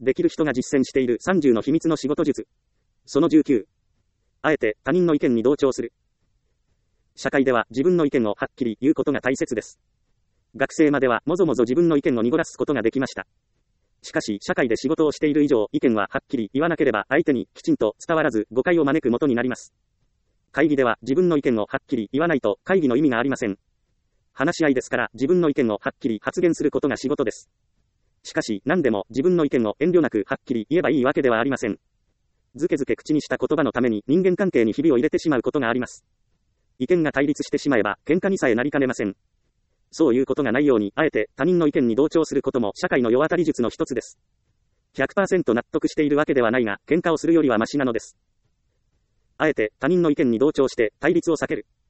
できる人が実践している30の秘密の仕事術。その19。あえて他人の意見に同調する。社会では自分の意見をはっきり言うことが大切です。学生まではもぞもぞ自分の意見を濁らすことができました。しかし社会で仕事をしている以上、意見ははっきり言わなければ相手にきちんと伝わらず誤解を招くもとになります。会議では自分の意見をはっきり言わないと会議の意味がありません。話し合いですから自分の意見をはっきり発言することが仕事です。しかし何でも自分の意見を遠慮なくはっきり言えばいいわけではありません。ずけずけ口にした言葉のために人間関係にひびを入れてしまうことがあります。意見が対立してしまえば喧嘩にさえなりかねません。そういうことがないように、あえて他人の意見に同調することも社会の世渡り術の一つです。100% 納得しているわけではないが、喧嘩をするよりはマシなのです。あえて他人の意見に同調して対立を避ける。